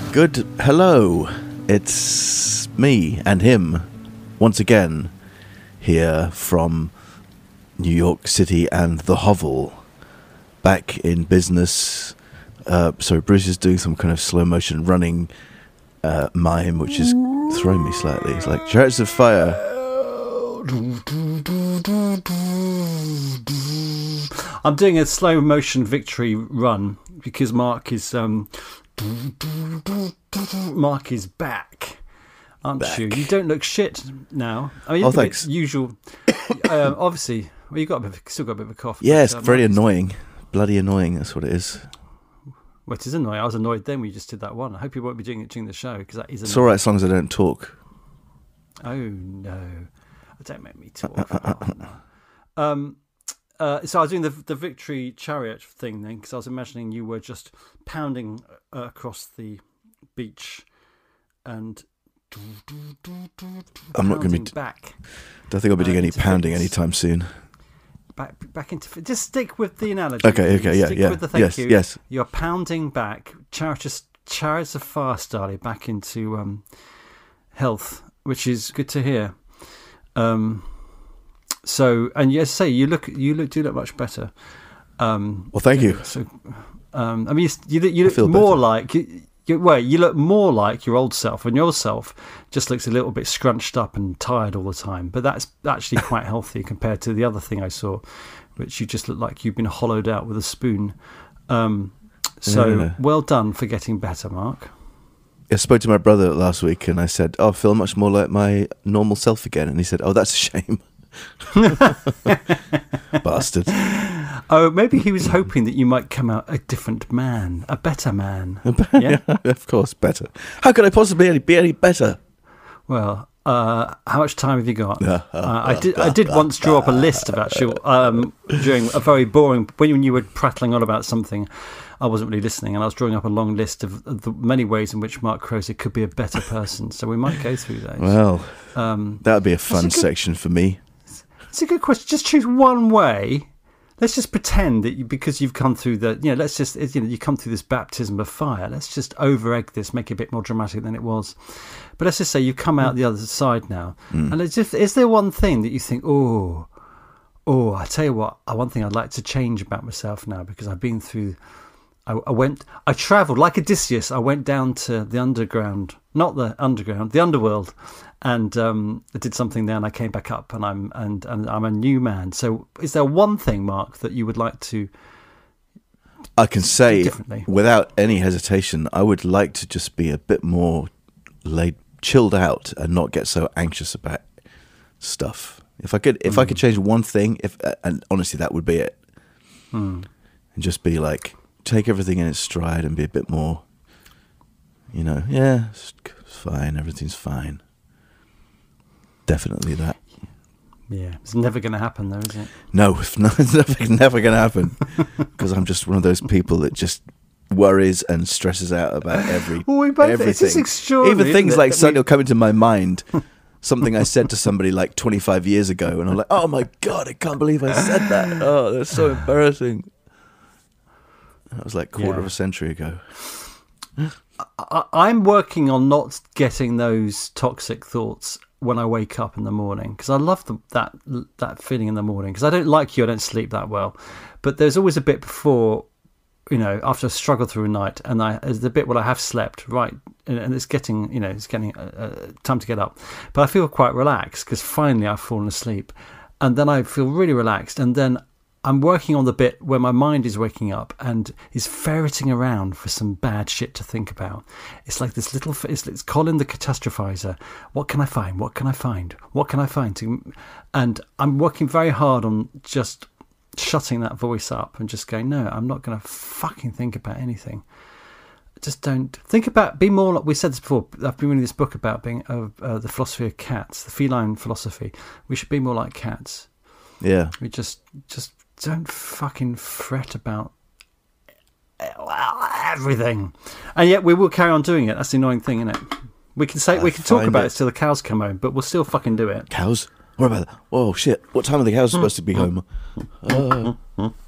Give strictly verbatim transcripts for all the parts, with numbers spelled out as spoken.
Good hello, it's me and him once again here from New York City and the Hovel, back in business. Uh, so Bruce is doing some kind of slow motion running uh, mime, which is throwing me slightly. It's like Chariots of Fire. I'm doing a slow motion victory run because Mark is um, Mark is back, aren't Back. you? You don't look shit now. I mean, you Oh, look a bit thanks. Usual. um, obviously, well, you got a bit, of- still got a bit of a cough. Yeah, it's but, uh, very Mark is- annoying. Bloody annoying, that's what it is. Well, it is annoying. I was annoyed then when you just did that one. I hope you won't be doing it during the show because that is It's annoying. alright as long as I don't talk. Oh no! Don't make me talk. Oh, no. Um. Uh, so I was doing the the victory chariot thing then because I was imagining you were just pounding uh, across the beach and I'm not going to pounding be. back Don't think I'll be doing uh, any into pounding fitness. anytime soon. back back into just stick with the analogy. Okay, okay, yeah, stick yeah. with the thank Yes, you. yes. You're pounding back chariots chariots of fire style back into um, health, which is good to hear. Um. So, and yes, say you look, you look, do look much better. Um, Well, thank you. So, um, I mean, you, you, look- you look feel more better. like, you, you, well, you look more like your old self, and your old self just looks a little bit scrunched up and tired all the time. But that's actually quite healthy compared to the other thing I saw, which you just look like you've been hollowed out with a spoon. Um, so, Yeah. well done for getting better, Mark. I spoke to my brother last week and I said, oh, I feel much more like my normal self again. And he said, oh, that's a shame. Bastard. Oh, maybe he was hoping that you might come out a different man, a better man. Yeah. Of course, better. How could I possibly any- be any better? Well, uh, how much time have you got? uh, I did. I did once draw up a list of actual um, during a very boring when you were prattling on about something. I wasn't really listening, and I was drawing up a long list of the many ways in which Mark Croser could be a better person. So we might go through those. Well, um, that would be a fun a good- section for me. It's a good question. Just choose one way. Let's just pretend that you, because you've come through the, you know, let's just, you know, you come through this baptism of fire. Let's just over egg this, make it a bit more dramatic than it was. But let's just say you come out the other side now. Mm. And it's just, is there one thing that you think, oh, oh, I tell you what, uh, one thing I'd like to change about myself now because I've been through, I, I went, I travelled like Odysseus. I went down to the underground, not the underground, the underworld. And um, I did something there, and I came back up, and I'm and, and I'm a new man. So, is there one thing, Mark, that you would like to? I can say differently? without any hesitation, I would like to just be a bit more laid, chilled out, and not get so anxious about stuff. If I could, if Mm. I could change one thing, if and honestly, that would be it. Hmm. And just be like, take everything in its stride, and be a bit more, you know, yeah, it's fine, everything's fine. Definitely that. Yeah, it's never going to happen, though, is it? No, it's, not, it's never, never going to happen because I'm just one of those people that just worries and stresses out about every Well, we both, everything. it's just extraordinary. Even things isn't it, like that suddenly we- will come into my mind. Something I said to somebody like twenty-five years ago, and I'm like, "Oh my god, I can't believe I said that! Oh, that's so embarrassing." That was like a quarter Yeah. of a century ago. I, I'm working on not getting those toxic thoughts when I wake up in the morning because I love the, that that feeling in the morning because I don't like you, I don't sleep that well, but there's always a bit before, you know, after I struggle through a night, and I there's the bit where I have slept right, and, and it's getting, you know, it's getting uh, uh, time to get up, but I feel quite relaxed because finally I've fallen asleep, and then I feel really relaxed, and then I'm working on the bit where my mind is waking up and is ferreting around for some bad shit to think about. It's like this little, it's, it's Colin the catastrophizer. What can I find? What can I find? What can I find? To, and I'm working very hard on just shutting that voice up and just going, no, I'm not going to fucking think about anything. Just don't think about, be more like, we said this before, I've been reading this book about being uh, uh, the philosophy of cats, the feline philosophy. We should be more like cats. Yeah, We just, just don't fucking fret about everything. And yet we will carry on doing it. That's the annoying thing, isn't it? We can say, I we can talk find about it- it till the cows come home, but we'll still fucking do it. cows. What about that? Oh shit! What time are the cows supposed to be home? Uh,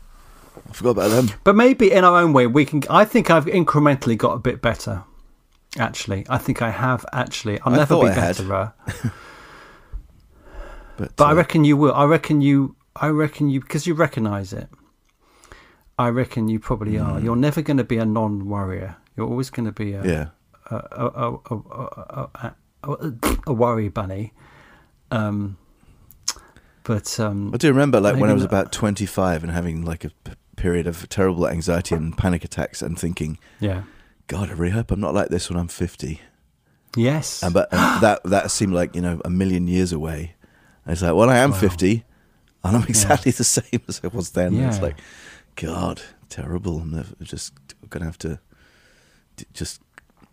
I forgot about them. But maybe in our own way, we can. I think I've incrementally got a bit better. Actually, I think I have. Actually, I'll I never thought be I had. better. But, But uh, I reckon you will. I reckon you. I reckon you because you recognise it. I reckon you probably are. You're never going to be a non-worrier. You're always going to be a yeah. a, a, a, a, a, a, a worry bunny. Um, but um, I do remember, like, when I maybe was not- about twenty-five and having, like, a p- period of terrible anxiety and panic attacks and thinking, yeah, God, I really hope I'm not like this when I'm fifty. yes, And, but and that that seemed like, you know, a million years away. And it's like, well, I am Wow. fifty, and I'm exactly the same as I was then. And it's Yeah. like, God, terrible. I'm never- just going to have to d- just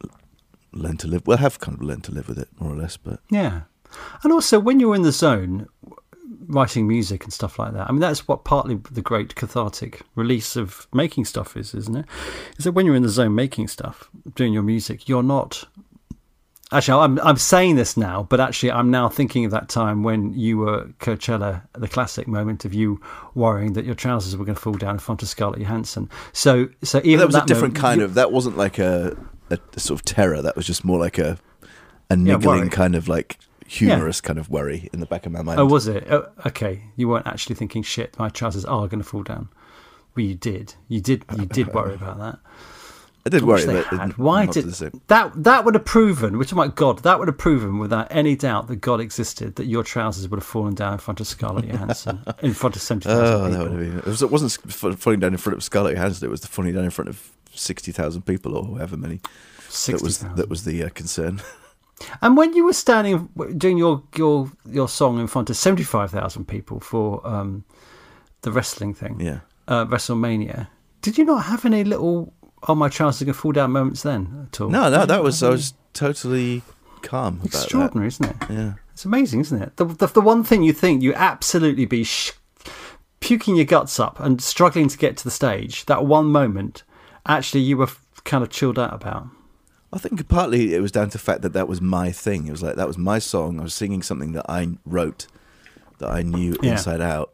learn to live. Well, I have kind of learned to live with it, more or less. But yeah. And also, when you're in the zone, writing music and stuff like that. I mean, that's what partly the great cathartic release of making stuff is, isn't it? Is that when you're in the zone making stuff, doing your music, you're not. Actually, I'm I'm saying this now, but actually, I'm now thinking of that time when you were Coachella, the classic moment of you worrying that your trousers were going to fall down in front of Scarlett Johansson. So, so even that was that a different moment, kind you- of. That wasn't like a, a, a sort of terror. That was just more like a a Yeah, niggling worry. kind of like humorous kind of worry in the back of my mind. Oh, was it? Oh, okay, you weren't actually thinking, "Shit, my trousers are going to fall down." Well, you did. You did. You did worry about that. I did I worry wish they about it. had. Why not to did the same- that? That would have proven. We're talking about God. That would have proven, without any doubt, that God existed. That your trousers would have fallen down in front of Scarlett Johansson, in front of seventy thousand Oh, that people. would have been. It, was, it wasn't f- falling down in front of Scarlett Johansson. It was the falling down in front of sixty thousand people or however many. That sixty was thousand. that was the uh, concern. And when you were standing doing your your your song in front of seventy five thousand people for um, the wrestling thing, Yeah. uh, WrestleMania, did you not have any little "oh my trousers are going to fall down" moments then at all? No, Did no, you that not was have I any? was totally calm about Extraordinary, isn't it? that. Yeah. It's amazing, isn't it? The, the the one thing you think you absolutely be sh- puking your guts up and struggling to get to the stage, that one moment, actually you were f- kind of chilled out about. I think partly it was down to the fact that that was my thing. It was like that was my song. I was singing something that I wrote, that I knew Yeah. inside out.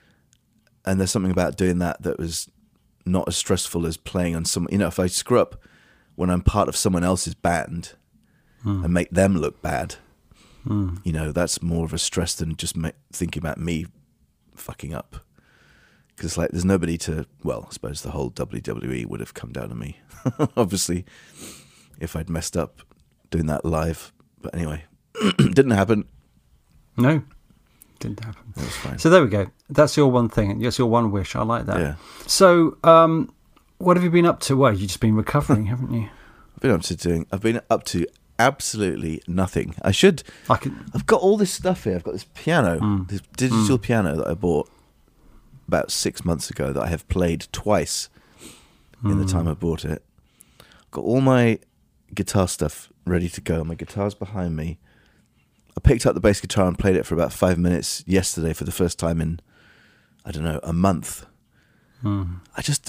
And there's something about doing that that was not as stressful as playing on some. You know, if I screw up when I'm part of someone else's band Mm. and make them look bad, Mm. you know, that's more of a stress than just ma- thinking about me fucking up. Because like, there's nobody to. Well, I suppose the whole W W E would have come down on me, obviously, if I'd messed up doing that live. But anyway, didn't happen. No, didn't happen. It was fine. So there we go. That's your one thing. That's your one wish. I like that. Yeah. So, um, what have you been up to? Well, you've just been recovering, haven't you? I've been up to doing. I've been up to absolutely nothing. I should. I can. I've got all this stuff here. I've got this piano, Mm. this digital piano that I bought about six months ago that I have played twice in the time I bought it. Got all my guitar stuff ready to go. My guitar's behind me. I picked up the bass guitar and played it for about five minutes yesterday for the first time in, I don't know, a month. Mm. I just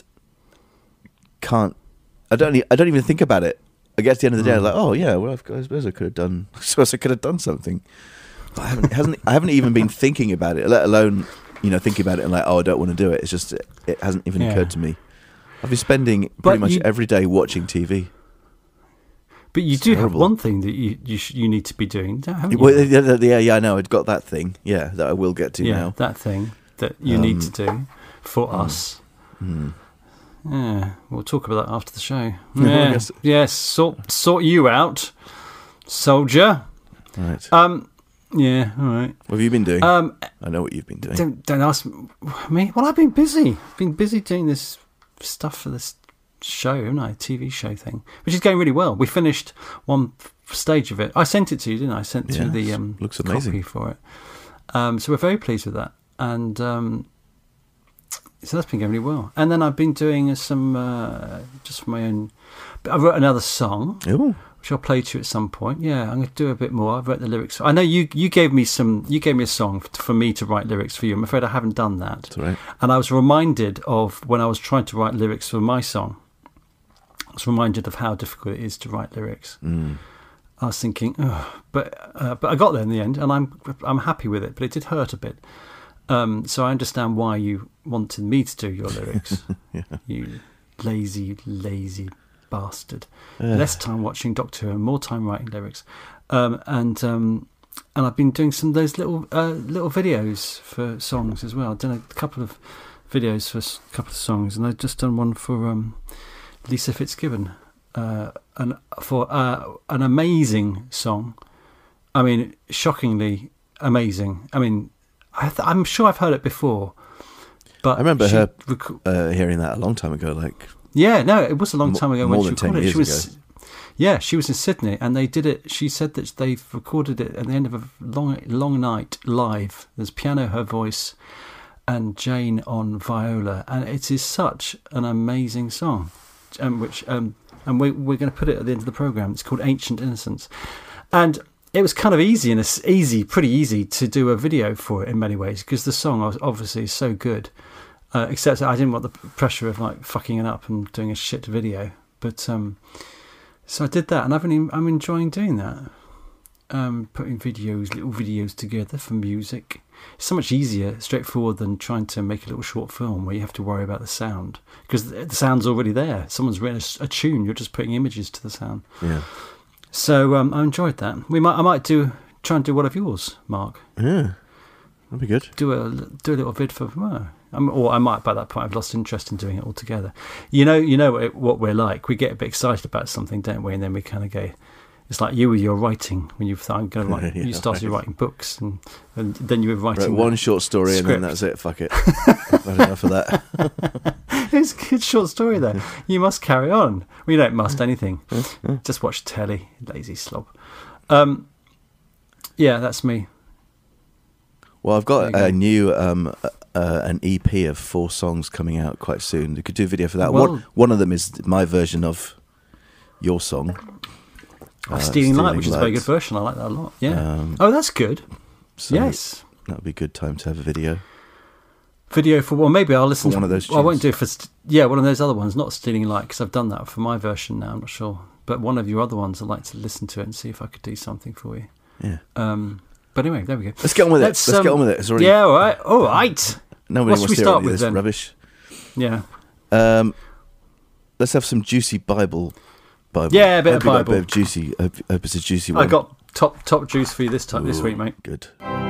can't. I don't. e- I don't even think about it. I get to the end of the day, I'm like, oh yeah, well, I've got, I suppose I could have done. I suppose I could have done something. But I haven't. It hasn't. I haven't even been thinking about it. Let alone, you know, thinking about it and like, oh, I don't want to do it. It's just it, it hasn't even Yeah. occurred to me. I've been spending pretty But much you- every day watching T V. But you It's do terrible. have one thing that you you, sh- you need to be doing, haven't you? Well, yeah, yeah, yeah, yeah, I know. I've got that thing. Yeah, that I will get to yeah, now. that thing that you need Um, to do for us. Hmm. Yeah, we'll talk about that after the show. Yeah, I Yeah, guess- yes, sort sort you out, soldier. Right. Um, yeah, all right. What have you been doing? Um, I know what you've been doing. don't don't ask me. Well, I've been busy. Been busy doing this stuff for this show, haven't I? T V show thing, which is going really well. We finished one stage of it. I sent it to you, didn't I? I sent to Yes, the um, looks amazing. copy for it. Um, so we're very pleased with that, and um, so that's been going really well. And then I've been doing some uh, just for my own. I wrote another song, Oh, which I'll play to you at some point. Yeah, I'm going to do a bit more. I've wrote the lyrics. I know you you gave me some. You gave me a song for, for me to write lyrics for you. I'm afraid I haven't done that. that's all right. And I was reminded of when I was trying to write lyrics for my song. I was reminded of how difficult it is to write lyrics. Mm. I was thinking, Ugh. but uh, but I got there in the end, and I'm I'm happy with it. But it did hurt a bit. Um, so I understand why you wanted me to do your lyrics. Yeah. You lazy, lazy bastard. Less time watching Doctor Who and more time writing lyrics. Um, and um, and I've been doing some of those little uh, little videos for songs as well. I've done a couple of videos for a couple of songs, and I've just done one for um, Lisa Fitzgibbon, uh, and for uh, an amazing song. I mean, shockingly amazing. I mean, I th- I'm sure I've heard it before, but I remember she her rec- uh, hearing that a long time ago. Like, yeah, no, it was a long time ago more when she than ten recorded it. years She was, ago. yeah, she was in Sydney, and they did it. She said that they've recorded it at the end of a long, long night live. There's piano, her voice, and Jane on viola, and it is such an amazing song. Um, which um, and we, we're going to put it at the end of the program. It's called Ancient Innocence, and it was kind of easy and it's easy, pretty easy to do a video for it in many ways because the song was obviously is so good. Uh, except that I didn't want the pressure of like fucking it up and doing a shit video. But um, so I did that, and I've been I'm enjoying doing that. Um, putting videos, little videos together for music. It's so much easier, straightforward than trying to make a little short film where you have to worry about the sound because the sound's already there. Someone's written a, a tune. You're just putting images to the sound. Yeah. So um, I enjoyed that. We might, I might do try and do one of yours, Mark. Yeah, that'd be good. Do a do a little vid for, uh, or I might by that point I've lost interest in doing it altogether. You know, you know what, what we're like. We get a bit excited about something, don't we? And then we kind of go. It's like you with your writing when you thought I'm going to write. Yeah, you started right. writing books, and, and then you were writing Wrote one short story, script. and then that's it. Fuck it. I've had enough of that. It's a good short story though. You must carry on. We don't must anything. Just watch telly, lazy slob. Um, yeah, that's me. Well, I've got There a you go. new um, uh, uh, an E P of four songs coming out quite soon. You could do a video for that. Well- one one of them is my version of your song, Oh, uh, Stealing Light, which is a very Light. good version. I like that a lot. Yeah. Um, oh, that's good. so Yes. that would be a good time to have a video. Video for well, maybe I'll listen For to one of those well, I won't tunes. do it for st- yeah, one of those other ones, not Stealing Light, because I've done that for my version now. I'm not sure, but one of your other ones, I'd like to listen to it and see if I could do something for you. Yeah. Um, but anyway, there we go. Let's get on with it. Let's, Let's get um, on with it. It's already Yeah, all right, all right. nobody what wants should to we hear start any of with this then? rubbish. Yeah, Um, let's have some juicy Bible. Bible. Yeah, a bit Hope of you got Bible. A bit of juicy. Hope, hope it's a juicy one. I got top top juice for you this time this Ooh, week, mate. Good.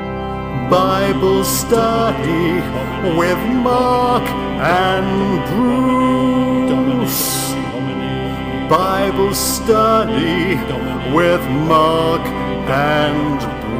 Bible study with Mark and Bruce. Bible study with Mark and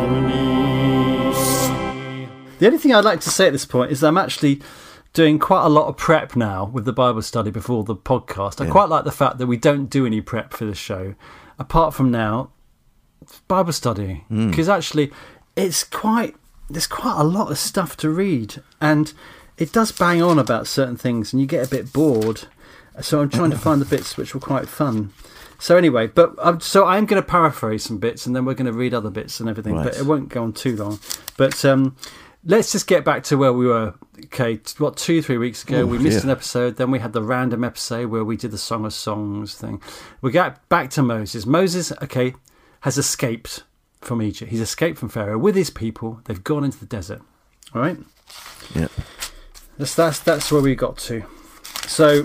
Bruce. The only thing I'd like to say at this point is that I'm actually doing quite a lot of prep now with the Bible study before the podcast. I Yeah. quite like the fact that we don't do any prep for the show, apart from now, Bible study, because actually it's quite there's quite a lot of stuff to read, and it does bang on about certain things, and you get a bit bored. So I'm trying to find the bits which were quite fun. So anyway, but um, so I'm going to paraphrase some bits, and then we're going to read other bits and everything. Right. But it won't go on too long. But um, let's just get back to where we were. Okay, t- what two, three weeks ago Oh, we missed yeah. an episode. Then we had the random episode where we did the Song of Songs thing. We got back to Moses. Moses, okay, has escaped from Egypt. He's escaped from Pharaoh with his people. They've gone into the desert. All right. Yeah. That's that's that's where we got to. So,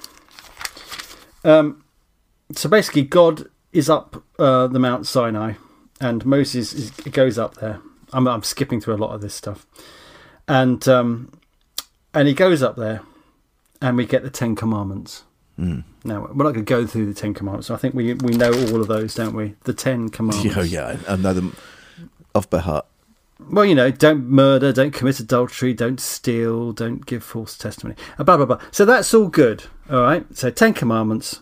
um, so basically, God is up uh, the Mount Sinai, and Moses is, goes up there. I'm I'm skipping through a lot of this stuff, and um, and he goes up there, and we get the Ten Commandments. Mm. Now we're not going to go through the Ten Commandments. I think we we know all of those, don't we? The Ten Commandments. Oh yeah, I I know them off by heart. Well, you know, don't murder, don't commit adultery, don't steal, don't give false testimony, uh, blah, blah, blah. So that's all good, all right? So Ten Commandments.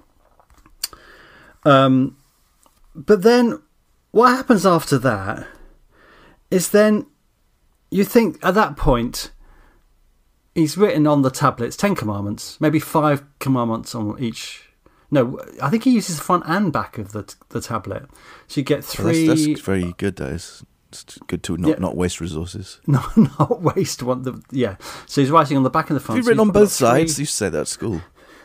Um, but then what happens after that is then you think at that point he's written on the tablets Ten Commandments, maybe five commandments on each. No, I think he uses the front and back of the the tablet. So you get Well, that's, three... that's very good. That is. It's good to not, Yeah. not waste resources. Not, not waste one. The, yeah. So he's writing on the back and the front. Have you so written on he's both got three- sides? You used to say that at school.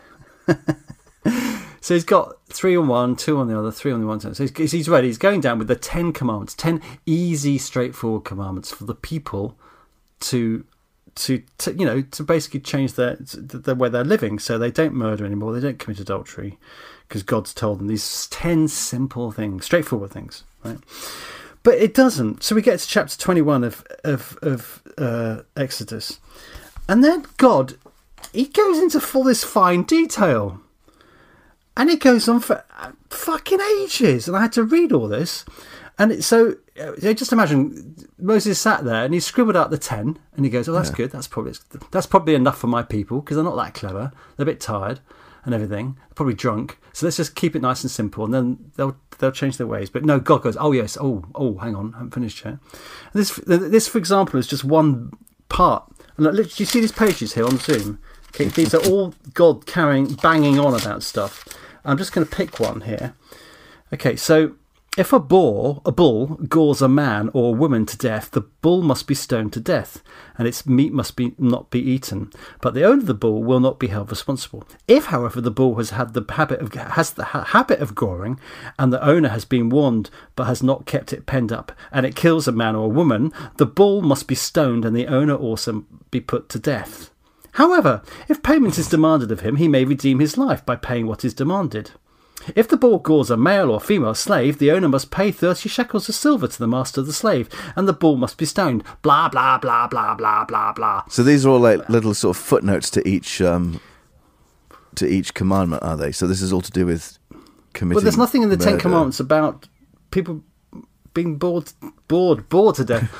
So he's got three on one, two on the other, three on the one side. So he's, he's ready. He's going down with the Ten Commandments, ten easy, straightforward commandments for the people to to, to you know to basically change their the way they're living, so they don't murder anymore, they don't commit adultery, because God's told them these ten simple things, straightforward things, right? But it doesn't. So we get to chapter twenty-one of of, of uh, Exodus, and then God, he goes into full this fine detail, and it goes on for fucking ages, and I had to read all this. And it, so, uh, just imagine Moses sat there and he scribbled out the ten, and he goes, "Oh, that's yeah. good. That's probably that's probably enough for my people, because they're not that clever. They're a bit tired and everything. They're probably drunk. So let's just keep it nice and simple, and then they'll they'll change their ways." But no, God goes, "Oh yes, oh oh, hang on, I haven't finished yet." And this this, for example, is just one part. And look, do you see these pages here on Zoom? Okay, these are all God carrying, banging on about stuff. I'm just going to pick one here. Okay, so. If a bull, a bull gores a man or a woman to death, the bull must be stoned to death, and its meat must be not be eaten. But the owner of the bull will not be held responsible. If, however, the bull has had the habit of has the ha- habit of goring, and the owner has been warned but has not kept it penned up, and it kills a man or a woman, the bull must be stoned, and the owner also be put to death. However, if payment is demanded of him, he may redeem his life by paying what is demanded. If the bull gores a male or female slave, the owner must pay thirty shekels of silver to the master of the slave, and the bull must be stoned. Blah, blah, blah, blah, blah, blah, blah. So these are all like little sort of footnotes to each um, to each commandment, are they? So this is all to do with committing Well, there's nothing in the murder. Ten Commandments about people being bored, bored, bored to death.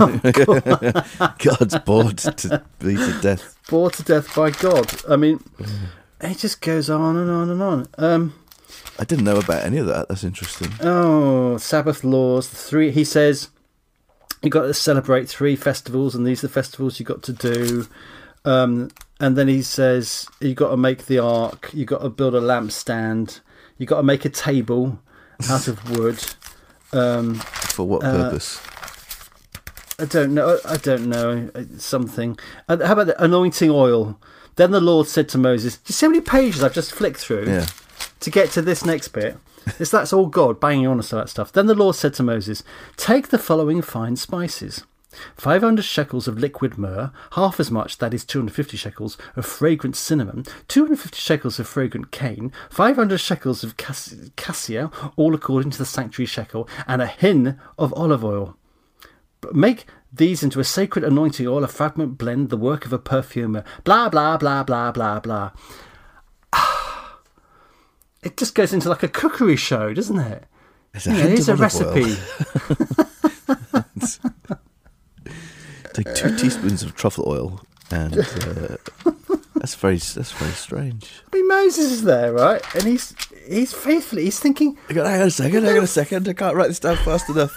God's bored to be to death. Bored to death by God. I mean, it just goes on and on and on. Um... I didn't know about any of that. That's interesting. Oh, Sabbath laws. Three. He says you got to celebrate three festivals, and these are the festivals you got to do. Um, and then he says you got to make the ark. You got to build a lampstand. You got to make a table out of wood. Um, For what uh, purpose? I don't know. I don't know. Something. Uh, how about the anointing oil? Then the Lord said to Moses, "Do you see how many pages I've just flicked through?" Yeah. To get to this next bit. This, that's all God banging on us all that stuff. Then the Lord said to Moses, "Take the following fine spices. five hundred shekels of liquid myrrh, half as much, that is two hundred fifty shekels, of fragrant cinnamon, two hundred fifty shekels of fragrant cane, five hundred shekels of cass- cassia, all according to the sanctuary shekel, and a hin of olive oil. Make these into a sacred anointing oil, a fragment blend, the work of a perfumer." Blah, blah, blah, blah, blah, blah. It just goes into like a cookery show, doesn't it? It's a you know, hint here's of a olive recipe. Take two teaspoons of truffle oil, and uh, that's very that's very strange. I mean, Moses is there, right? And he's he's faithfully, he's thinking, Hang on, hang on a second, hang on a second. I can't write this down fast enough.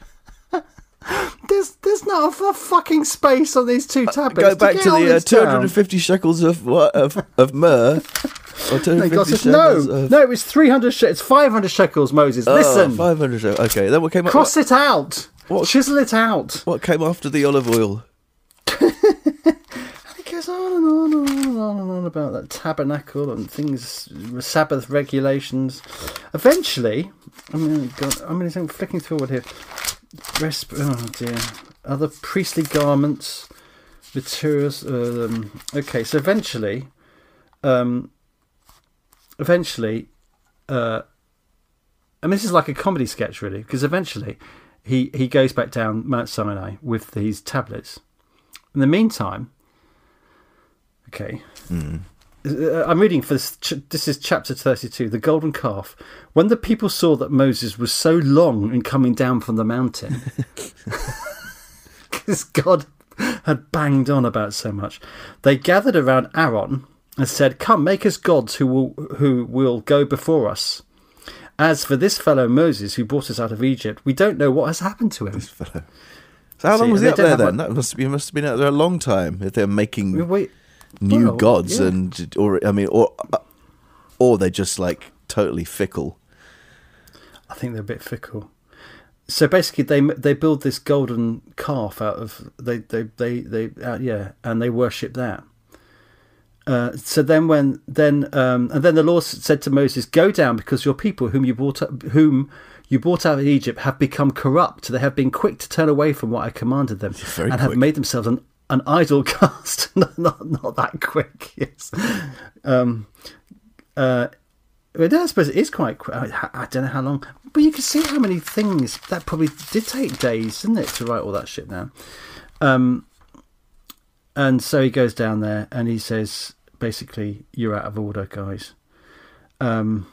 There's there's not enough fucking space on these two tablets. Go back to, to the uh, two two hundred fifty shekels of what of of myrrh. Or no, God says, no, of... no, it was three hundred. She- it's five hundred shekels, Moses. Oh, Listen, five hundred. Okay, then what came? Cross what, it out. What, Chisel it out. What came after the olive oil? And it goes on and on and on and on and on about that tabernacle and things, Sabbath regulations. Eventually, I mean, God, I mean, I'm flicking forward here. Resp- oh dear. Other priestly garments, materials. Um, okay, so eventually, um, eventually, uh, and this is like a comedy sketch, really, because eventually he, he goes back down Mount Sinai with these tablets. In the meantime, okay, mm. I'm reading for this. This is chapter thirty-two, the golden calf. When the people saw that Moses was so long in coming down from the mountain, because God had banged on about so much, they gathered around Aaron and said, "Come, make us gods who will who will go before us. As for this fellow Moses who brought us out of Egypt, we don't know what has happened to him." This fellow. So how See, long was he up there then? One... That must be must have been out there a long time if they're making Wait, new well, gods yeah. and or I mean or or they're just like totally fickle. I think they're a bit fickle. So basically, they they build this golden calf out of they they they they uh, yeah, and they worship that. Uh, so then when then um, and then the Lord said to Moses, "Go down, because your people whom you brought up, whom you brought out of Egypt have become corrupt. They have been quick to turn away from what I commanded them, Very and quick. have made themselves an an idol cast. not, not not that quick. Yes. Um. Uh. But I suppose it is quite quick. I, I don't know how long, but you can see how many things that probably did take days, didn't it, to write all that shit down. Um. And so he goes down there and he says, basically, "You're out of order, guys." Um.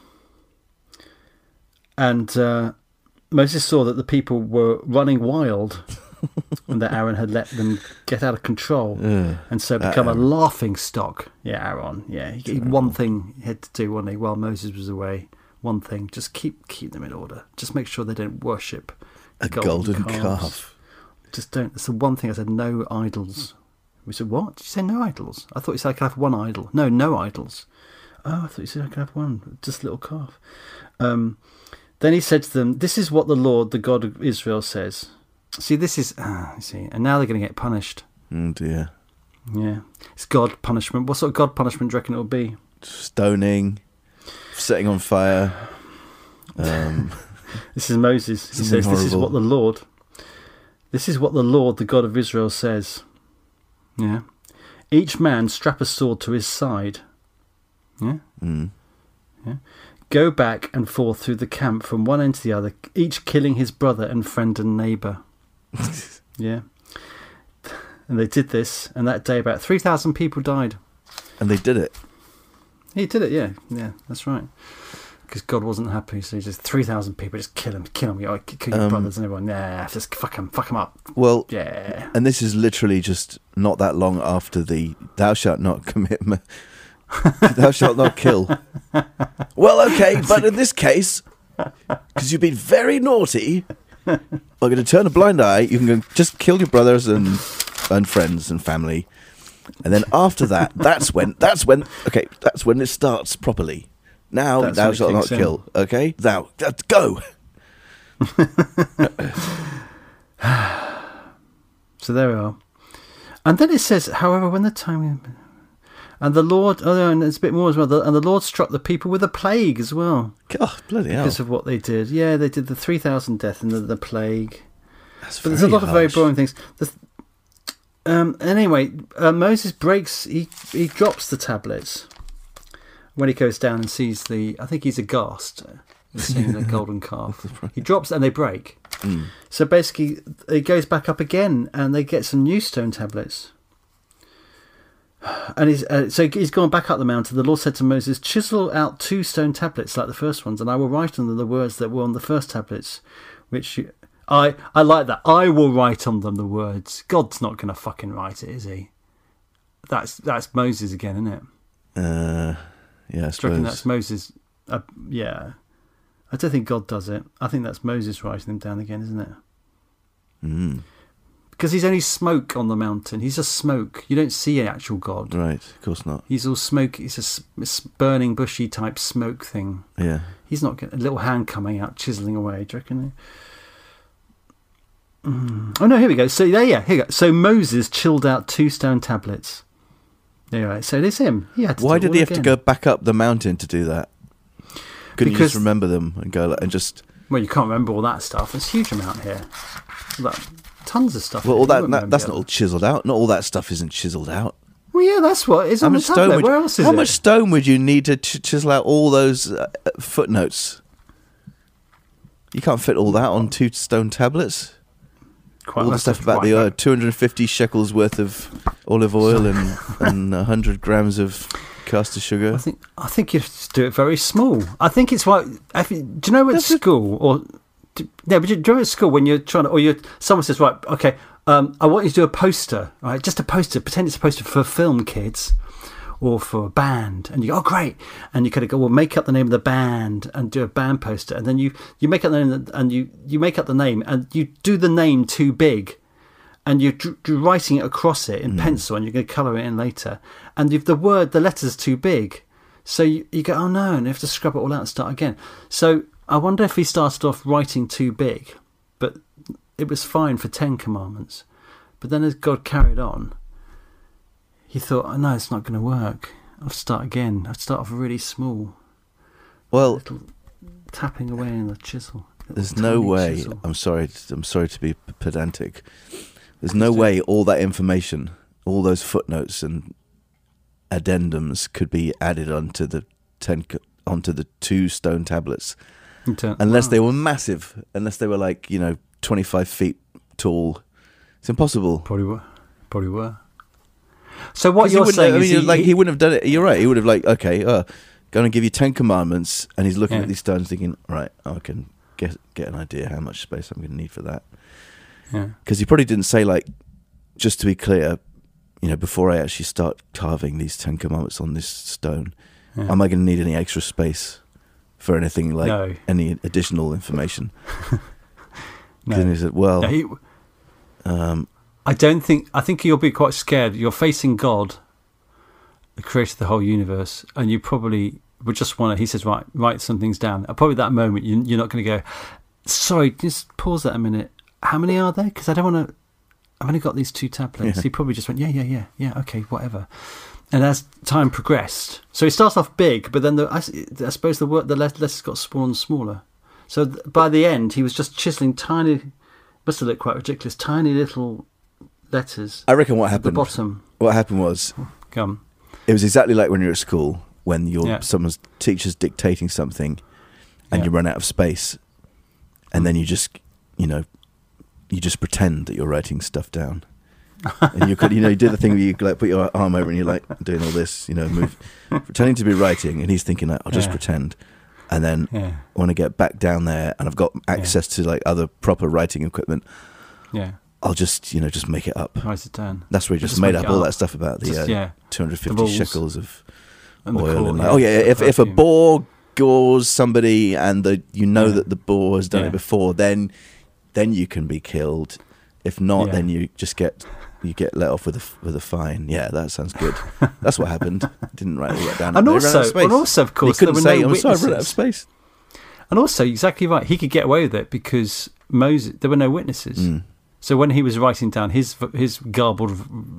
And uh, Moses saw that the people were running wild and that Aaron had let them get out of control, Ugh, and so become a Aaron. laughing stock. Yeah, Aaron. Yeah, he, he, one thing he had to do, wasn't he, while Moses was away? One thing, just keep keep them in order. Just make sure they don't worship A golden golden calves. calf. Just don't. That's the one thing I said. No idols. We said, what? Did you say no idols? I thought you said I could have one idol. No, no idols. Oh, I thought you said I could have one, just a little calf. Um. Then he said to them, "This is what the Lord, the God of Israel, says." See, this is, ah, you see, and now they're going to get punished. Oh dear. Yeah, it's God punishment. What sort of God punishment do you reckon it will be? Stoning, setting on fire. Um, This is Moses. He Something says, "This is horrible. what the Lord, this is what the Lord, the God of Israel, says." Yeah, each man strap a sword to his side. Yeah. mm. Yeah. Go back and forth through the camp from one end to the other, each killing his brother and friend and neighbour. Yeah. And they did this, and that day about three thousand people died. And they did it. He did it, yeah. Yeah, that's right. Because God wasn't happy, so he just, three thousand people, just kill them, kill them, oh, kill your Um, brothers and everyone. Yeah, just fuck them, fuck them up. Well, Yeah. and this is literally just not that long after the "Thou shalt not commit, ma- thou shalt not kill." Well, okay, but in this case, because you've been very naughty, I'm going to turn a blind eye. You can go just kill your brothers and and friends and family, and then after that, that's when that's when okay, that's when it starts properly. Now That's thou when it shalt not kicks in. kill. Okay, thou uh, go. So there we are. And then it says, however, when the time... And the Lord... Oh, no, and there's a bit more as well. The, and the Lord struck the people with a plague as well. God, bloody hell! Because of what they did. Yeah, they did the three thousand death and the, the plague. That's But there's a very lot of very harsh. boring things. The, um, anyway, uh, Moses breaks... He, he drops the tablets when he goes down and sees the... I think he's aghast at seeing the golden calf. He drops and they break. Mm. So basically, he goes back up again, and they get some new stone tablets. And he's uh, so he's gone back up the mountain. The Lord said to Moses, "Chisel out two stone tablets like the first ones, and I will write on them the words that were on the first tablets." Which you, I I like that. I will write on them the words. God's not going to fucking write it, is he? That's that's Moses again, isn't it? Uh, yeah, I Do you reckon suppose. that's Moses? Uh, yeah. I don't think God does it. I think that's Moses writing them down again, isn't it? Mm. Because he's only smoke on the mountain. He's just smoke. You don't see an actual God. Right, of course not. He's all smoke. He's a s- s- burning, bushy type smoke thing. Yeah. He's not getting a little hand coming out, chiseling away. Do you reckon? Mm. Oh no! Here we go. So there, yeah, here we go. So Moses chilled out two stone tablets. There, right. So it's him. He had to Why do it did he all have to again. go back up the mountain to do that? Couldn't you Because- just remember them and go like, and just Well, you can't remember all that stuff. There's a huge amount here. Like, tons of stuff. well, here. all You that, wouldn't that remember that's the not all other- chiseled out. Not all that stuff isn't chiseled out. Well, yeah, that's what is How on the much stone tablet. would Where you, else is how it? much stone would you need to ch- chisel out all those uh, footnotes? You can't fit all that on two stone tablets. Quite all the must stuff have about the quite- uh, two hundred fifty shekels worth of olive oil and and one hundred grams of caster sugar. I think I think you have to do it very small. I think it's why. I think, do you know at That's a- school or do, yeah, but do you know at school when you're trying to or you someone says right, okay, um, I want you to do a poster, right? Just a poster. Pretend it's a poster for a film, kids, or for a band, and you go, oh great, and you kind of go, well, make up the name of the band and do a band poster, and then you you make up the name and you you make up the name and you do the name too big. And you're dr- dr- writing it across it in Mm. pencil, and you're going to colour it in later. And if the word, the letter's too big, so you, you go, oh no, and you have to scrub it all out and start again. So I wonder if he started off writing too big, but it was fine for Ten Commandments. But then as God carried on, he thought, oh no, it's not going to work. I'll start again. I'll start off really small, Well, little tapping away in the chisel. Little there's no tiny way. chisel. I'm sorry. I'm sorry to be p- pedantic. There's no way all that information all those footnotes and addendums could be added onto the ten onto the two stone tablets, Inter- unless wow. they were massive, unless they were like, you know, twenty-five feet tall. It's impossible. Probably were. Probably were. So what 'Cause he you're wouldn't- saying I mean, is he, like he- he wouldn't have done it. You're right. He would have like, okay, uh, going to give you ten commandments, and he's looking Yeah. at these stones, thinking, right, I can get get an idea how much space I'm going to need for that. yeah. Because he probably didn't say, like, just to be clear, you know, before I actually start carving these Ten Commandments on this stone, Yeah. am I going to need any extra space for anything, like No. any additional information? No. Then he said, well, No, he- um, I don't think. I think you'll be quite scared. You're facing God, the creator of the whole universe, and you probably would just want to. He says, "Right, write some things down." And probably that moment, you, you're not going to go. Sorry, just pause that a minute. How many are there? Because I don't want to. I've only got these two tablets. Yeah. He probably just went, "Yeah, yeah, yeah, yeah. Okay, whatever." And as time progressed, so he starts off big, but then the, I, I suppose the work, the letters got smaller and smaller. So th- by the end, he was just chiseling tiny. Must have looked quite ridiculous. Tiny little letters. I reckon what At the happened. bottom. What happened was Come. it was exactly like when you're at school when your Yeah. someone's teacher's dictating something, and Yeah. you run out of space, and then you just, you know, you just pretend that you're writing stuff down. And you could, you know, you do the thing where you like put your arm over and you're like doing all this, you know, move, pretending to be writing, and he's thinking like, I'll just Yeah. pretend, and then Yeah. when I get back down there and I've got access to like other proper writing equipment, Yeah. I'll just, you know, just make it up. Write it down. That's where he just, Just made make up it all up. that stuff about the Just, uh, yeah. two hundred fifty The balls. shekels of And the oil. core, And like, oh yeah, if if a perfume. boar gores somebody and the you know Yeah. that the boar has done Yeah. it before, then then you can be killed. If not, Yeah. then you just get you get let off with a f- with a fine. Yeah, that sounds good. That's what happened. Didn't write all that down. And They ran out also, of space. and also, of And course, he couldn't there were say, no "I'm sorry, I ran out of witnesses. space." And also, exactly right. He could get away with it because Moses. There were no witnesses. Mm. So when he was writing down his his garbled,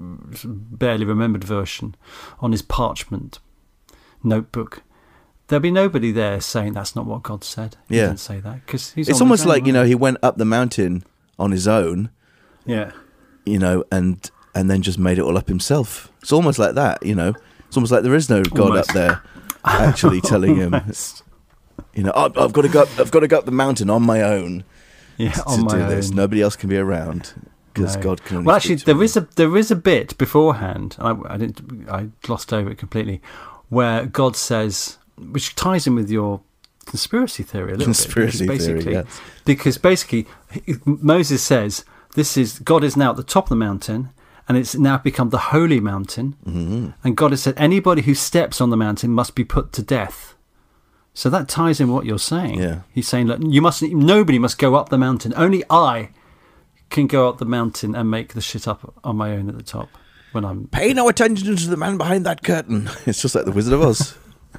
barely remembered version on his parchment notebook, there'd be nobody there saying that's not what God said. He Yeah. didn't say that because he's. It's on almost his own, like, you know, wasn't he went up the mountain on his own, he? Yeah. you know, and and then just made it all up himself. It's almost like that, you know. It's almost like there is no God Almost. up there actually telling him, Almost. you know, I've, I've got to go. Up, I've got to go up the mountain on my own Yeah, to on my do own. this. Nobody else can be around because No. God can. Only Well, actually, speak to there me. is a there is a bit beforehand. And I, I didn't. I glossed over it completely, where God says, which ties in with your conspiracy theory a little Conspiracy bit. because theory, basically- yes. Because basically, he- Moses says, "This is God is now at the top of the mountain." And it's now become the holy mountain. Mm-hmm. And God has said, anybody who steps on the mountain must be put to death. So that ties in what you're saying. Yeah. He's saying, look, you mustn't. Nobody must go up the mountain. Only I can go up the mountain and make the shit up on my own at the top when I'm. Pay no attention to the man behind that curtain. It's just like the Wizard of Oz.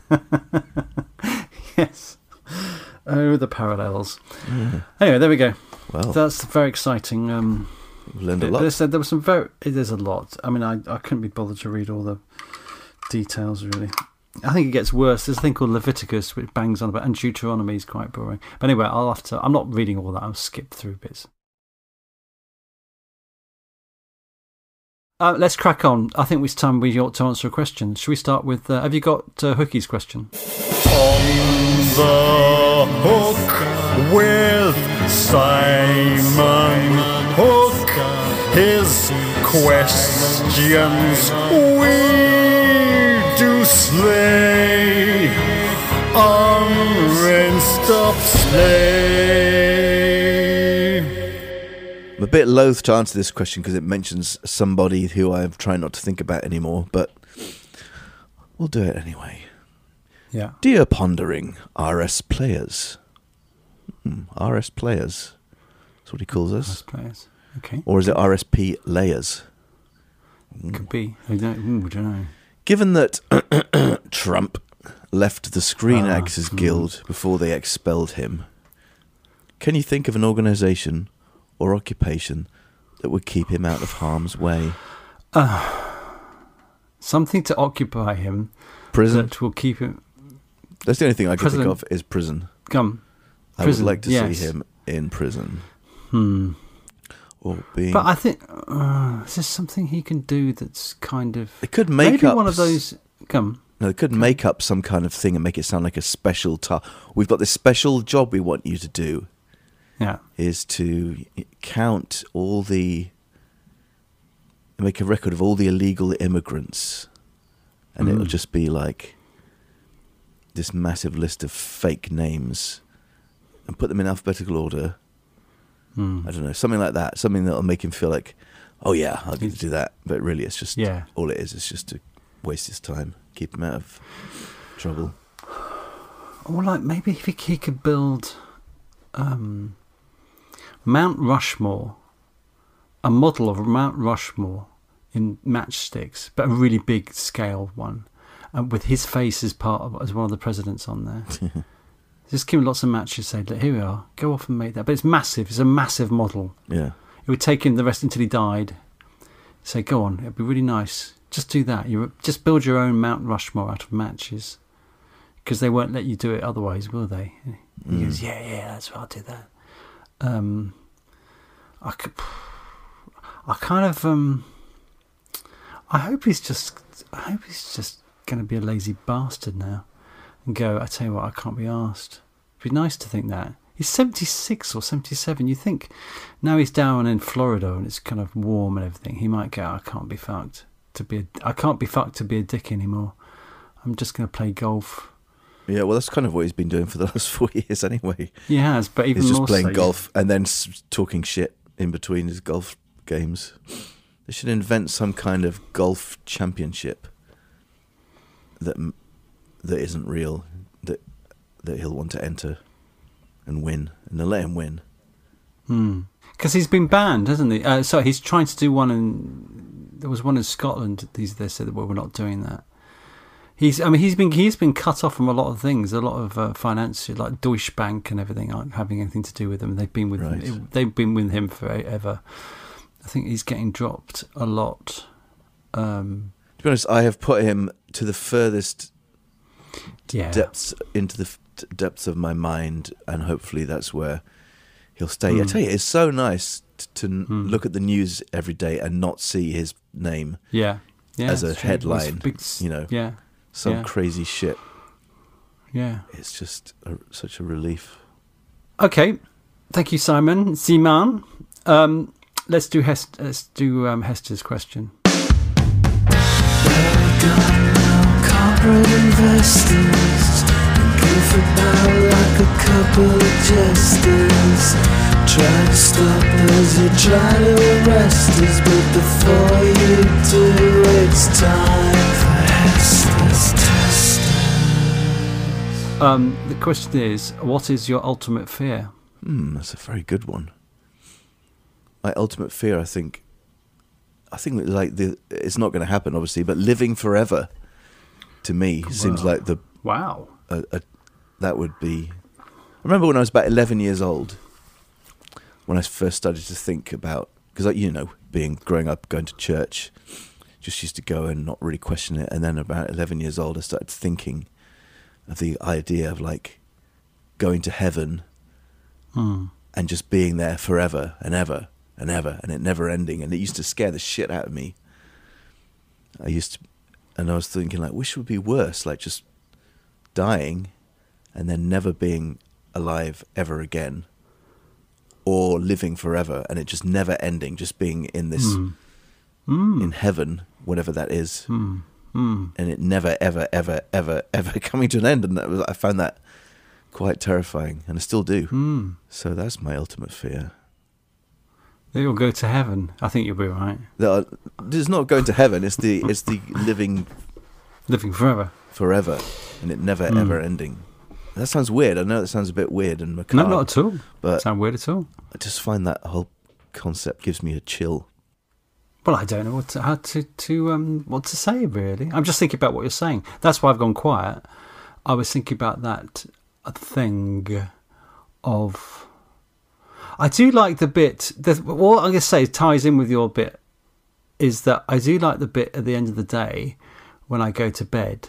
Yes. Oh, the parallels. Yeah. Anyway, there we go. Well, That's very exciting. Um, we've learned a But lot. as I said, there was some very. There's a lot. I mean, I, I couldn't be bothered to read all the details really. I think it gets worse. There's a thing called Leviticus, which bangs on about, and Deuteronomy is quite boring. But anyway, I'll have to. I'm not reading all that. I'll skip through bits. Uh, let's crack on. I think it's time we ought to answer a question. Should we start with? Uh, have you got uh, Hookie's question? On the hook with Simon Hook. His questions we do slay. Unrinsed up slay. I'm a bit loath to answer this question because it mentions somebody who I'm trying not to think about anymore, but we'll do it anyway. Yeah. Dear Pondering R S Players. Hmm, R S Players. That's what he calls us. Nice players. Okay. Or is it R S P Layers? Could be. I don't, ooh, I don't know. Given that Trump left the Screen Ah, Actors hmm. Guild before they expelled him, can you think of an organisation or occupation that would keep him out of harm's way? Something to occupy him Prison? that will keep him. That's the only thing I can President- think of is prison. Come. I Prison, would like to yes. see him in prison. Hmm. or being. But I think uh, is there something he can do that's kind of? It could make maybe up one of those. Come. No, they could make up some kind of thing and make it sound like a special task. We've got this special job we want you to do. Yeah. Is to count all the, make a record of all the illegal immigrants, and Mm. it'll just be like this massive list of fake names, and put them in alphabetical order. Mm. I don't know, something like that. Something that'll make him feel like, oh yeah, I'll get to do that. But really, it's just Yeah. all it is. It's just to waste his time, keep him out of trouble. Or like maybe if he, he could build um, Mount Rushmore, a model of Mount Rushmore in matchsticks, but a really big scale one, and with his face as part of as one of the presidents on there. Just give him lots of matches. Say, look, here we are. Go off and make that. But it's massive. It's a massive model. Yeah. It would take him the rest until he died. Say, go on. It'd be really nice. Just do that. You just build your own Mount Rushmore out of matches, because they won't let you do it otherwise, will they? He Mm. goes, yeah, yeah, that's what I'll do that. Um, I could, I kind of, um, I hope he's just, I hope he's just going to be a lazy bastard now, and go, I tell you what, I can't be asked. It'd be nice to think that. He's seventy-six or seventy-seven. You think now he's down in Florida and it's kind of warm and everything, he might go, I can't be fucked to be, a, I can't be fucked to be a dick anymore. I'm just going to play golf. Yeah, well, that's kind of what he's been doing for the last four years anyway. He has, but even He's just more playing so, golf and then s- talking shit in between his golf games. They should invent some kind of golf championship that m- that isn't real, that that he'll want to enter and win, and they'll let him win. Because he's been banned, hasn't he? Uh, sorry, he's trying to do one in. There was one in Scotland. These they said, well, we're not doing that. He's, I mean, he's been he's been cut off from a lot of things, a lot of uh, financial, like Deutsche Bank and everything, aren't having anything to do with him. They've been with Right. him, they've been with him forever. I think he's getting dropped a lot. Um, To be honest, I have put him to the furthest yeah, depths into the f- depths of my mind, and hopefully that's where he'll stay. I Mm. tell you, it's so nice t- to n Mm. look at the news every day and not see his name yeah, yeah. as a it's true. headline. It's big s- You know, yeah, some yeah. crazy shit. yeah. It's just a, such a relief. Okay, thank you, Simon. Simon, um, let's do Hest- let's do um, Hester's question. Corporate investors goof about like a couple of jesters. Try to stop us, you try to arrest us, but before you do, it's time for Hester's testers. Um, the question is, what is your ultimate fear? Hmm, that's a very good one. My ultimate fear, I think, I think that, like the it's not going to happen, obviously, but living forever, to me, seems like the Wow. a, a, that would be. I remember when I was about eleven years old, when I first started to think about, because like, you know, being growing up, going to church, just used to go and not really question it, and then about eleven years old, I started thinking of the idea of like going to heaven Hmm. and just being there forever and ever and ever, and it never ending, and it used to scare the shit out of me. I used to, and I was thinking like, wish it would be worse, like just dying and then never being alive ever again, or living forever and it just never ending, just being in this Mm. Mm. in heaven, whatever that is, Mm. Mm. and it never ever ever ever ever coming to an end. And that was, I found that quite terrifying, and I still do. Mm. So that's my ultimate fear. You'll go to heaven. I think you'll be right. That it's not going to heaven, it's the it's the living Living forever. forever and it never Mm. ever ending. That sounds weird. I know that sounds a bit weird and macabre. No, not at all. But Sound weird at all? I just find that whole concept gives me a chill. Well, I don't know what to, how to, to um what to say really. I'm just thinking about what you're saying. That's why I've gone quiet. I was thinking about that thing of. I do like the bit. The, what I'm going to say ties in with your bit is that I do like the bit at the end of the day when I go to bed,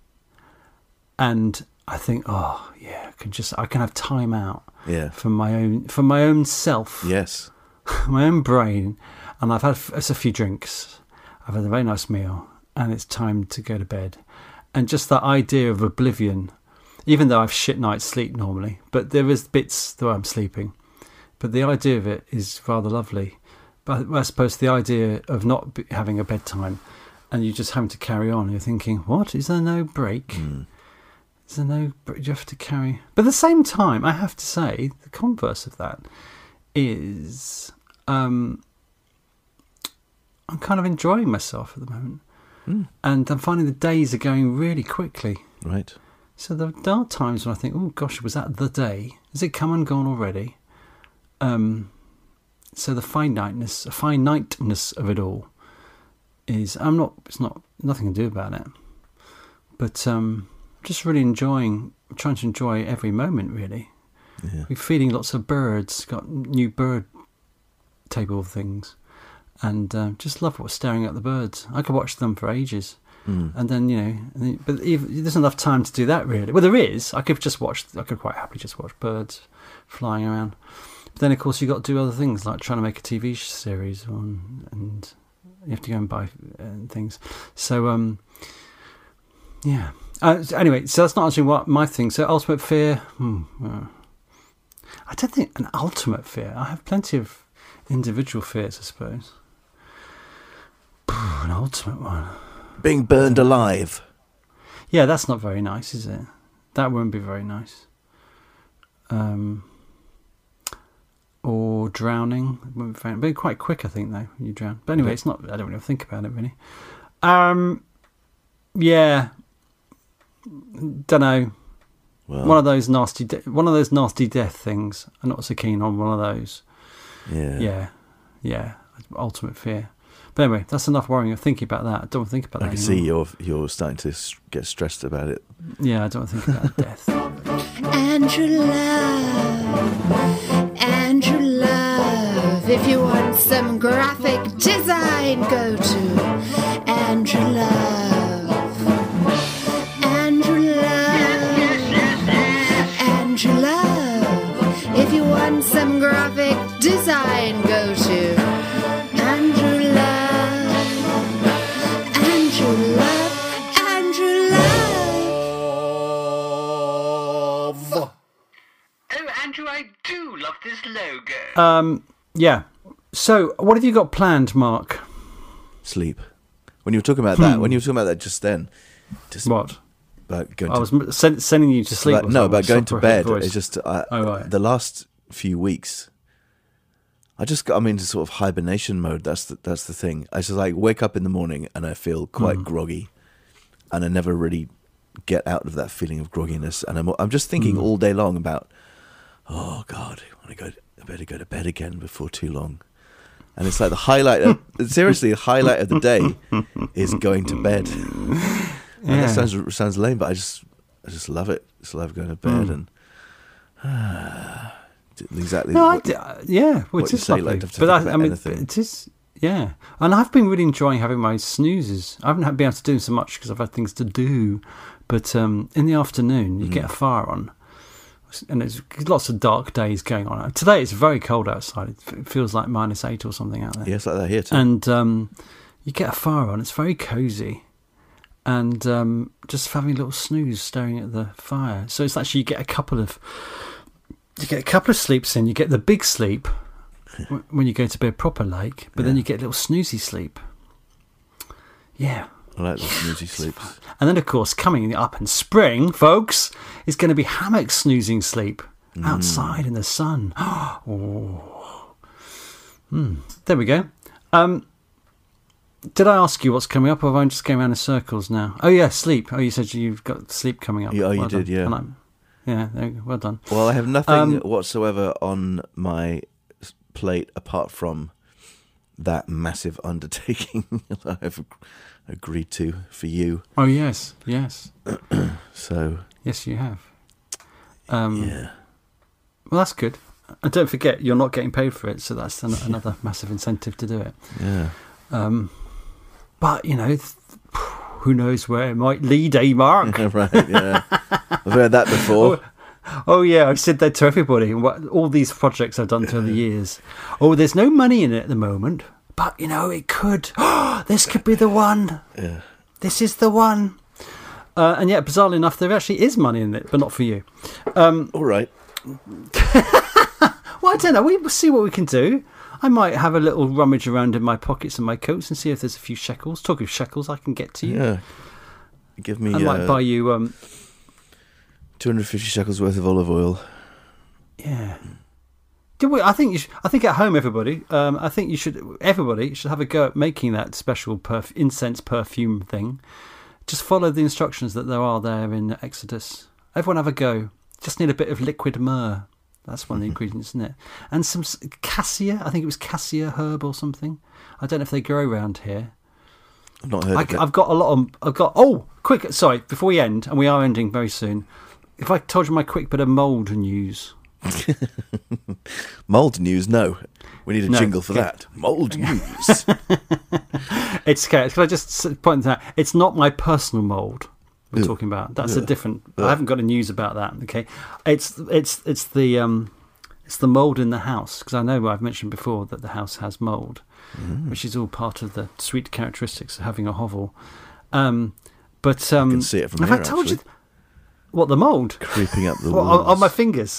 and I think, oh yeah, I can just I can have time out Yeah. for my own for my own self. Yes. my own brain, and I've had it's a few drinks. I've had a very nice meal, and it's time to go to bed. And just that idea of oblivion, even though I've shit night's sleep normally, but there is bits that I'm sleeping. But the idea of it is rather lovely. But I suppose the idea of not be- having a bedtime and you just having to carry on, you're thinking, what? Is there no break? Mm. Is there no break? Do you have to carry... But at the same time, I have to say, the converse of that is... Um, I'm kind of enjoying myself at the moment. Mm. And I'm finding the days are going really quickly. Right. So there are times when I think, oh gosh, was that the day? Has it come and gone already? Um, so the finiteness, finiteness of it all is, I'm not, it's not, nothing to do about it. But um, just really enjoying, trying to enjoy every moment, really. Yeah. We're feeding lots of birds, got new bird table things. And uh, just love what's staring at the birds. I could watch them for ages. Mm. And then, you know, but even, there's enough time to do that, really. Well, there is. I could just watch, I could quite happily just watch birds flying around. But then, of course, you've got to do other things, like trying to make a T V series, on, and you have to go and buy uh, things. So, um, yeah. Uh, so anyway, so that's not actually what my thing. So, ultimate fear. Hmm, uh, I don't think an ultimate fear. I have plenty of individual fears, I suppose. An ultimate one. Being burned alive. Yeah, that's not very nice, is it? That won't be very nice. Um, or drowning. It won't be very, but quite quick, I think, though, when you drown. But anyway, it's not. I don't really think about it, really. Um, yeah. Don't know. Well, one of those nasty, de- one of those nasty death things. I'm not so keen on one of those. Yeah. Yeah. Yeah. Ultimate fear. But anyway, that's enough worrying and thinking about that. I don't want to think about I that can anymore. see you're you're starting to s- get stressed about it. Yeah, I don't want to think about death. Andrew Love, Andrew Love. If you want some graphic design, go to Andrew Love. Andrew Love, Andrew Love. If you want some graphic design, go to Andrew Love. Andrew Love, Andrew Love. Oh, Andrew, I do love this logo. Um, yeah. So, what have you got planned, Mark? Sleep. When you were talking about that, when you were talking about that just then, just What? about going I to was m- sen- sending you to sleep. about, or no, something, about going to suppressed bed. voice. It's just I, Oh, right. the last few weeks. I just got I'm into sort of hibernation mode. That's the, that's the thing. I just like wake up in the morning and I feel quite Mm. groggy, and I never really get out of that feeling of grogginess. And I'm I'm just thinking Mm. all day long about, oh God, I want to go. I better go to bed again before too long. And it's like the highlight. Of, seriously, the highlight of the day is going to bed. And Yeah. that sounds sounds lame, but I just I just love it. Just love going to bed and ah, exactly. No, I what- d- uh, yeah, well, what it you is say, lovely. like, to have to but think I, about I mean, anything. it is, yeah. And I've been really enjoying having my snoozes. I haven't had- been able to do so much because I've had things to do. But um, in the afternoon, you Mm. get a fire on, and there's lots of dark days going on. Today it's very cold outside. It f- feels like minus eight or something out there. Yeah, it's like that here too. And um, you get a fire on. It's very cosy. And um, just having a little snooze staring at the fire. So it's actually you get a couple of you get a couple of sleeps in. You get the big sleep w- when you go to bed proper late, but then Yeah. you get a little snoozy sleep. Yeah. I like the snoozy sleeps. And then, of course, coming up in spring, folks, is going to be hammock snoozing sleep Mm. outside in the sun. Oh. Mm. There we go. Um, did I ask you what's coming up, or am I just going around in circles now? Oh, yeah, sleep. Oh, you said you've got sleep coming up. Yeah, oh, you Well did, done. yeah. And I'm- yeah, there you go. Well done. Well, I have nothing Um, whatsoever on my s- plate apart from that massive undertaking that I've ag- agreed to for you. Oh, yes, yes. So Yes, you have. Um, yeah, Well, that's good. And don't forget, you're not getting paid for it, so that's an- another massive incentive to do it. yeah. Um, but, you know, th- who knows where it might lead, eh, Mark? right, yeah. I've heard that before. Oh yeah, I've said that to everybody. What all these projects I've done through the years. Oh, there's no money in it at the moment, but you know it could. Oh, this could be the one. Yeah. This is the one. Uh, and yet, bizarrely enough, there actually is money in it, but not for you. Um, All right. well, I don't know. We'll see what we can do. I might have a little rummage around in my pockets and my coats and see if there's a few shekels. Talking of shekels, I can get to you. Yeah. Give me I might uh, buy you. Um, two hundred fifty shekels worth of olive oil. yeah. Do we, I think you should, I think at home, everybody. Um, I think you should. Everybody should have a go at making that special perf- incense perfume thing. Just follow the instructions that there are there in Exodus. Everyone have a go. Just need a bit of liquid myrrh. That's one of the ingredients, isn't it? And some s- cassia. I think it was cassia herb or something. I don't know if they grow around here. I've not heard I, of it. I've got a lot of. I've got. Oh, quick! Sorry, before we end, and we are ending very soon. If I told you my quick bit of mould news. Mould news? No. We need a No, jingle for okay. that. Mould news. It's okay. Can I just s- point that out? It's not my personal mould we're Ugh. talking about. That's a Ugh. different. Ugh. I haven't got a news about that. Okay, it's it's it's the um, it's the mould in the house, because I know I've mentioned before that the house has mould, Mm. which is all part of the sweet characteristics of having a hovel. Um, but um, can see it from have here, I told actually. you what the mould? Creeping up the Well, walls. on, on my fingers.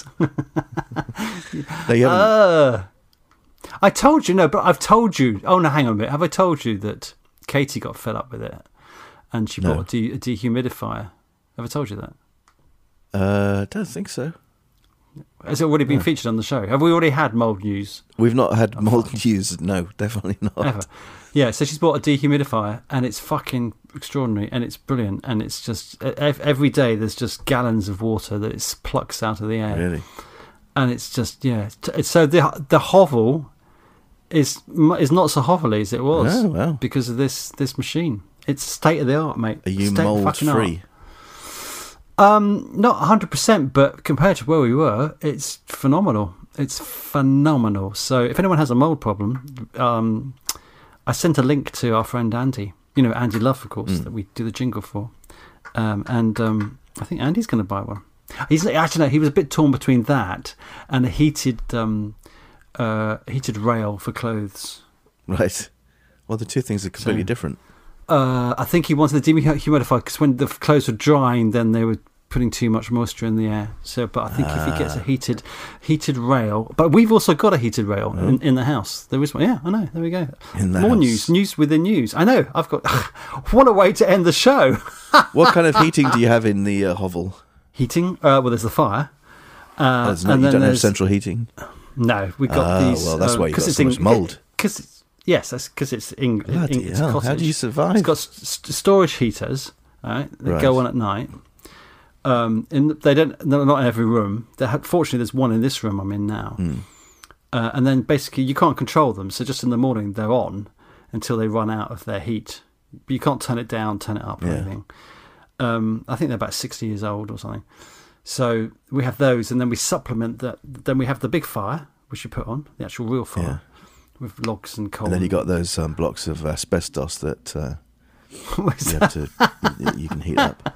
No, you haven't. Uh, I told you, no, but I've told you. Oh, no, hang on a minute. Have I told you that Katie got fed up with it and she No. bought a, de- a dehumidifier? Have I told you that? Uh, I don't think so. Has it already been featured on the show? Have we already had mould news We've not had mould news. No, definitely not. ever? Yeah, so she's bought a dehumidifier and it's fucking extraordinary and it's brilliant and it's just ev- every day there's just gallons of water that it plucks out of the air. Really? And it's just, yeah. T- So the the hovel is is not so hovelly as it was Oh, wow. because of this this machine. It's state of the art, mate. Are you State of mould fucking art. free? Um, not one hundred percent, but compared to where we were, it's phenomenal. It's phenomenal. So if anyone has a mould problem, um, I sent a link to our friend Andy. You know, Andy Love, of course, that we do the jingle for. Um, and um, I think Andy's going to buy one. He's actually no, he was a bit torn between that and a heated um, uh, heated rail for clothes. Right. Well, the two things are completely So- different. Uh, I think he wanted the dehumidifier because when the clothes were drying, then they were putting too much moisture in the air. So, but I think if he gets a heated heated rail, but we've also got a heated rail in, in the house. There is one. Yeah, I know. There we go. In the More house. news, news within news. I know. I've got. What a way to end the show. What kind of heating do you have in the uh, hovel? Heating. Uh, well, there's the fire. Uh, There's no, and you then don't have there's- central heating? No, we got Ah, these. well, that's uh, why you 'cause got it's so much in- mould. Because it's yes, that's because it's in, in, Bloody it's hell, how cottage. do you survive? It's got st- st- storage heaters, right? That Right. go on at night. Um, in they don't. They're not in every room. They have, fortunately, there's one in this room I'm in now. Hmm. Uh, and then basically you can't control them. So just in the morning they're on until they run out of their heat. But you can't turn it down, turn it up, or Yeah. anything. Um, I think they're about sixty years old or something. So we have those, and then we supplement that. Then we have the big fire, which you put on, the actual real fire, with logs and coal. And then you got those um, blocks of asbestos that uh, What is you that? have to you, you can heat up.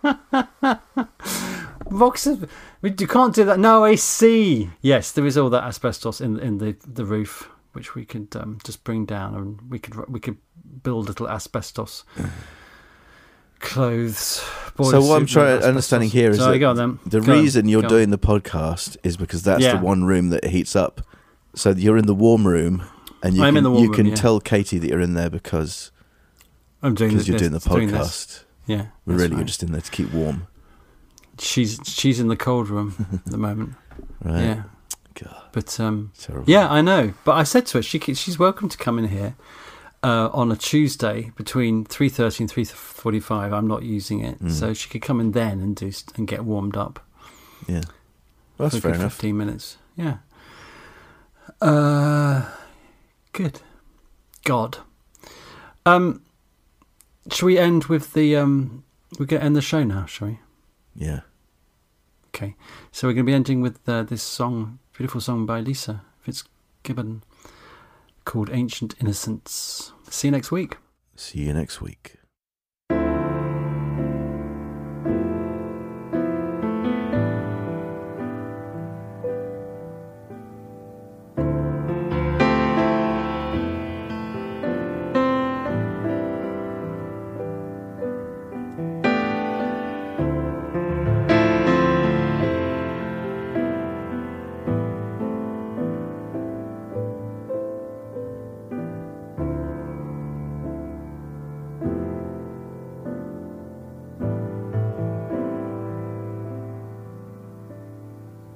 Box of, we- you can't do that. No A C. Yes, there is all that asbestos in in the, the roof, which we could um, just bring down, and we could we could build little asbestos clothes. boiler So what I'm suit trying with understanding asbestos. here is Sorry, that go on then. the Go on, reason you're go on. doing the podcast is because that's Yeah. the one room that heats up. So you're in the warm room, and you I'm can, in the warm you room, can yeah. tell Katie that you're in there because I'm doing because this, you're doing the doing this. podcast. Yeah, But that's really, you're right. just in there to keep warm, she's she's in the cold room at the moment. right? Yeah, God, but um, terrible. yeah, I know. But I said to her, she c- she's welcome to come in here uh, on a Tuesday between three thirty and three forty-five. I'm not using it, Mm. so she could come in then and do st- and get warmed up. yeah. Well, that's for a fair good enough. Fifteen minutes. Yeah. Uh, good. God. Um, shall we end with the um? We're going to end the show now, shall we? Yeah. Okay. So we're going to be ending with uh, this song, beautiful song by Lisa Fitzgibbon, called "Ancient Innocence." See you next week. See you next week.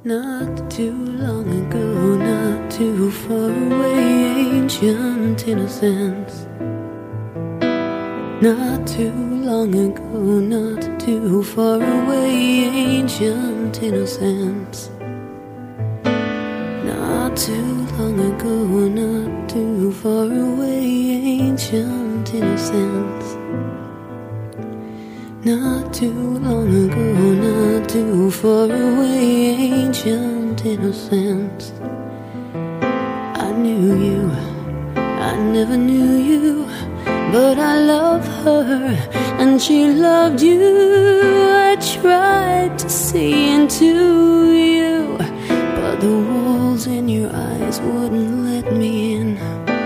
Not too long ago, not too far away, ancient innocence. Not too long ago, not too far away, ancient innocence. Not too long ago, not too far away, ancient innocence. Not too long ago, not too far away, ancient innocence. I knew you, I never knew you, but I love her and she loved you. I tried to see into you, but the walls in your eyes wouldn't let me in.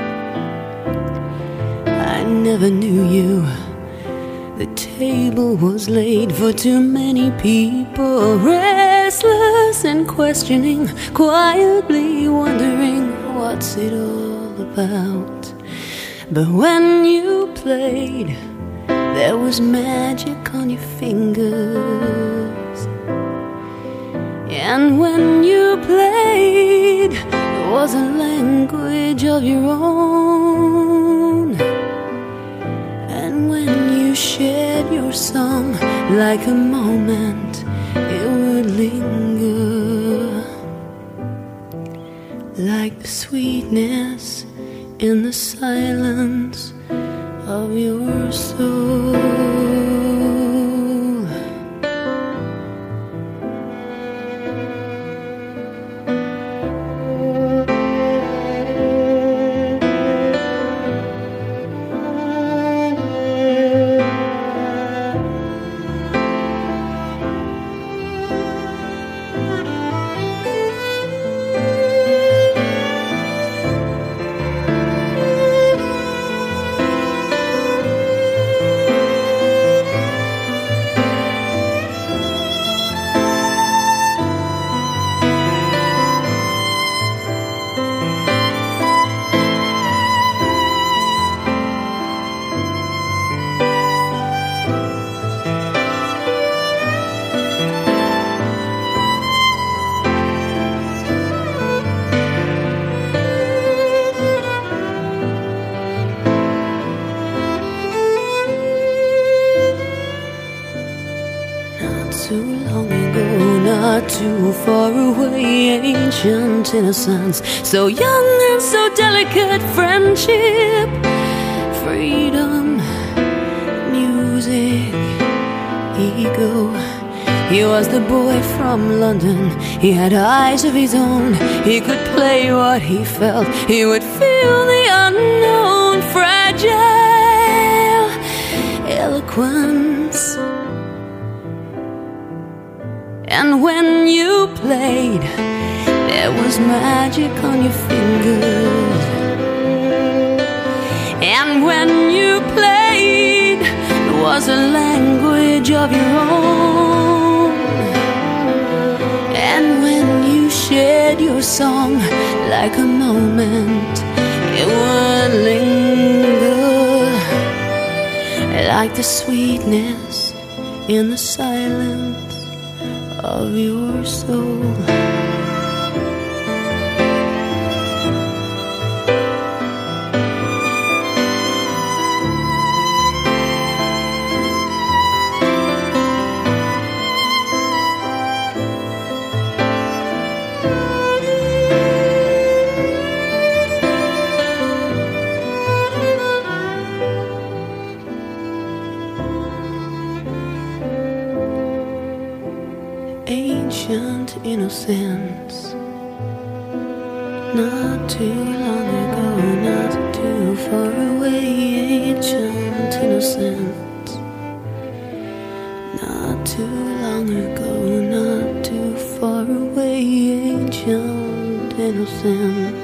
I never knew you. The table was laid for too many people, restless and questioning, quietly wondering what's it all about. But when you played, there was magic on your fingers. And when you played, there was a language of your own. And when you shared your song, like a moment, it would linger, like the sweetness in the silence of your soul. Too far away, ancient innocence, so young and so delicate, friendship, freedom, music, ego. He was the boy from London, he had eyes of his own, he could play what he felt, he would feel the unknown, fragile eloquence. And when you played, there was magic on your fingers. And when you played, there was a language of your own. And when you shared your song, like a moment, it would linger, like the sweetness in the silence of your soul. Ancient innocence. Not too long ago, not too far away, ancient innocence. Not too long ago, not too far away, ancient innocence.